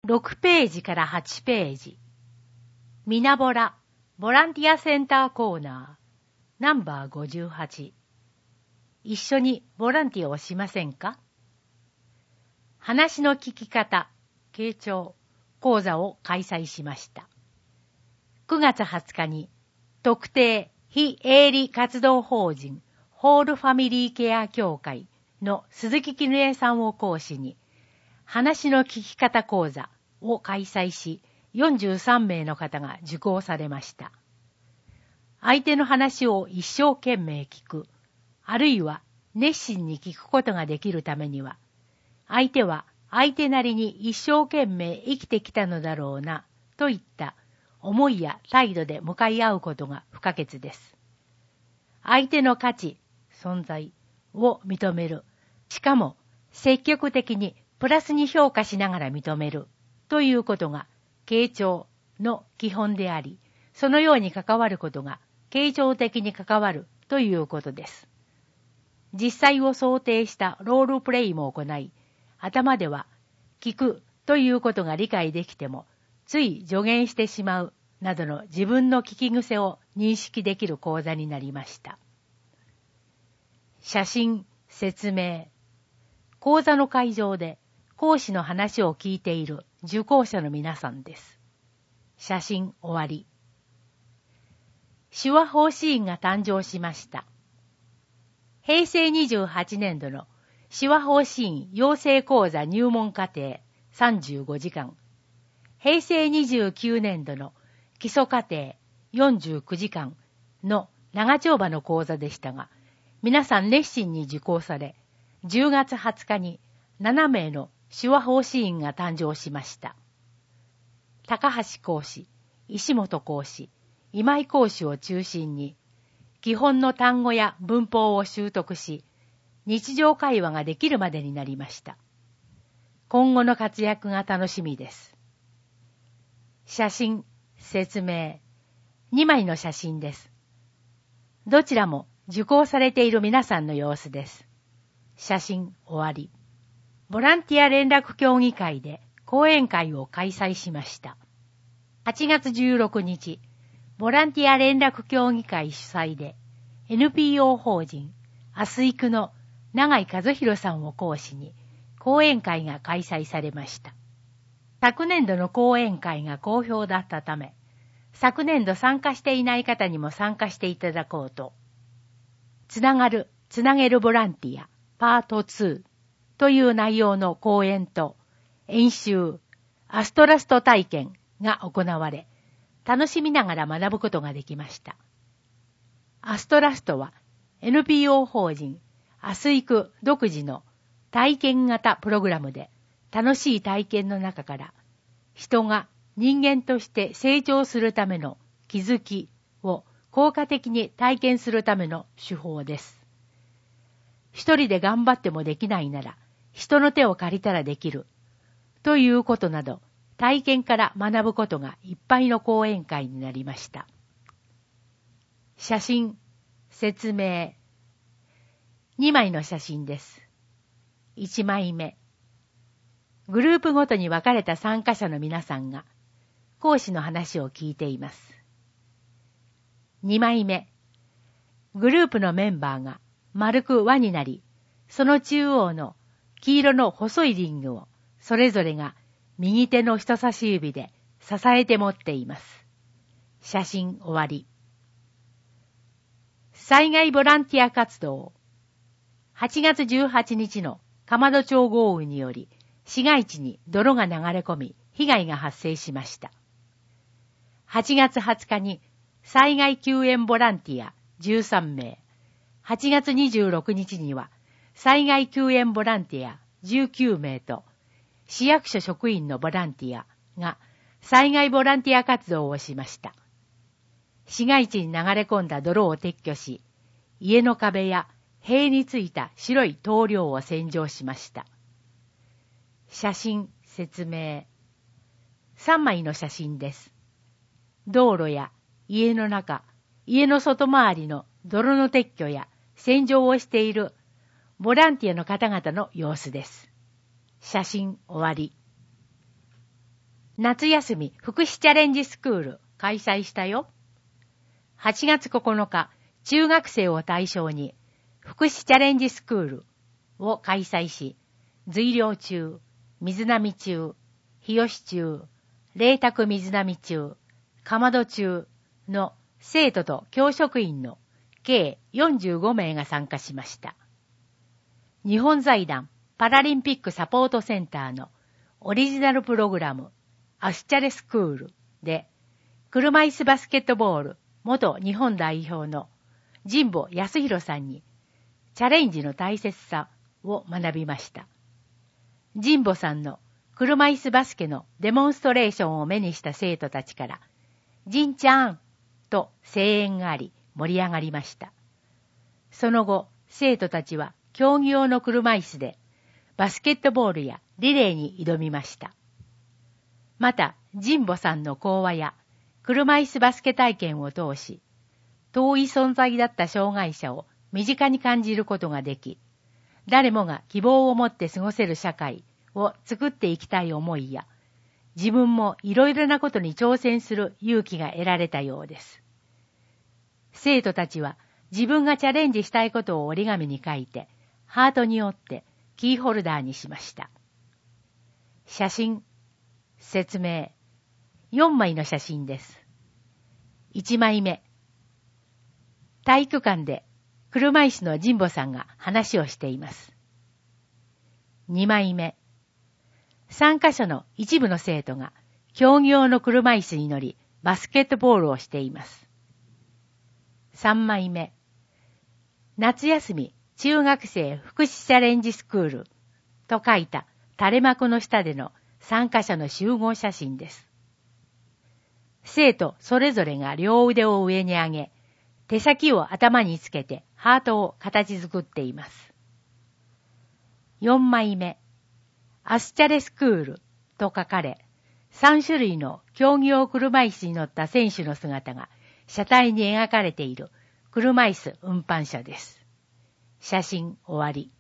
6ページから8ページ。みなぼら、ボランティアセンターコーナー、ナンバー58。一緒にボランティアをしませんか？話の聞き方、傾聴、講座を開催しました。9月20日に、特定非営利活動法人ホールファミリーケア協会の鈴木絹江さんを講師に、話の聞き方講座を開催し、43名の方が受講されました。相手の話を一生懸命聞く、あるいは熱心に聞くことができるためには、相手は相手なりに一生懸命生きてきたのだろうな、といった思いや態度で向かい合うことが不可欠です。相手の価値、存在を認める。しかも積極的にプラスに評価しながら認めるということが傾聴の基本であり、そのように関わることが傾聴的に関わるということです。実際を想定したロールプレイも行い、頭では聞くということが理解できても、つい助言してしまうなどの自分の聞き癖を認識できる講座になりました。写真、説明。講座の会場で講師の話を聞いている受講者の皆さんです。写真終わり。手話法シーンが誕生しました。平成28年度の手話法シーン養成講座入門課程35時間。平成29年度の基礎課程49時間の長丁場の講座でしたが、皆さん熱心に受講され、10月20日に7名の手話法シーンが誕生しました。高橋講師、石本講師、今井講師を中心に、基本の単語や文法を習得し、日常会話ができるまでになりました。今後の活躍が楽しみです。写真、説明、2枚の写真です。どちらも受講されている皆さんの様子です。写真終わり。ボランティア連絡協議会で講演会を開催しました。8月16日、ボランティア連絡協議会主催で NPO 法人アスイクの永井和弘さんを講師に講演会が開催されました。昨年度の講演会が好評だったため、昨年度参加していない方にも参加していただこうと、つなげるボランティアパート2という内容の講演と演習、アストラスト体験が行われ、楽しみながら学ぶことができました。アストラストは NPO 法人アスイク独自の体験型プログラムで、楽しい体験の中から人が人間として成長するための気づきを効果的に体験するための手法です。一人で頑張ってもできないなら人の手を借りたらできるということなど、体験から学ぶことがいっぱいの講演会になりました。写真、説明。2枚の写真です。1枚目。グループごとに分かれた参加者の皆さんが講師の話を聞いています。2枚目。グループのメンバーが丸く輪になり、その中央の黄色の細いリングをそれぞれが右手の人差し指で支えて持っています。写真終わり。災害ボランティア活動。8月18日の釜戸町豪雨により、市街地に泥が流れ込み、被害が発生しました。8月20日に災害救援ボランティア13名、8月26日には災害救援ボランティア19名と、市役所職員のボランティアが災害ボランティア活動をしました。市街地に流れ込んだ泥を撤去し、家の壁や塀についた白い塗料を洗浄しました。写真、説明。3枚の写真です。道路や家の中、家の外回りの泥の撤去や洗浄をしているボランティアの方々の様子です。写真終わり。 夏休み福祉チャレンジスクール開催したよ。8月9日、中学生を対象に福祉チャレンジスクールを開催し、随寮中、水波中、日吉中、麗澤水波中、かまど中の生徒と教職員の計45名が参加しました。日本財団パラリンピックサポートセンターのオリジナルプログラムアスチャレスクールで車椅子バスケットボール元日本代表の神保康弘さんにチャレンジの大切さを学びました。神保さんの車椅子バスケのデモンストレーションを目にした生徒たちから神ちゃんと声援があり盛り上がりました。その後、生徒たちは競技用の車椅子でバスケットボールやリレーに挑みました。また、神保さんの講話や車椅子バスケ体験を通し、遠い存在だった障害者を身近に感じることができ、誰もが希望を持って過ごせる社会を作っていきたい思いや、自分もいろいろなことに挑戦する勇気が得られたようです。生徒たちは自分がチャレンジしたいことを折り紙に書いて、ハートに折ってキーホルダーにしました。写真、説明、4枚の写真です。1枚目、体育館で車椅子の神保さんが話をしています。2枚目、参加者の一部の生徒が競技用の車椅子に乗りバスケットボールをしています。3枚目、夏休み中学生福祉チャレンジスクールと書いた垂れ幕の下での参加者の集合写真です。生徒それぞれが両腕を上に上げ、手先を頭につけてハートを形作っています。4枚目、アスチャレスクールと書かれ、3種類の競技用車椅子に乗った選手の姿が車体に描かれている車椅子運搬車です。写真終わり。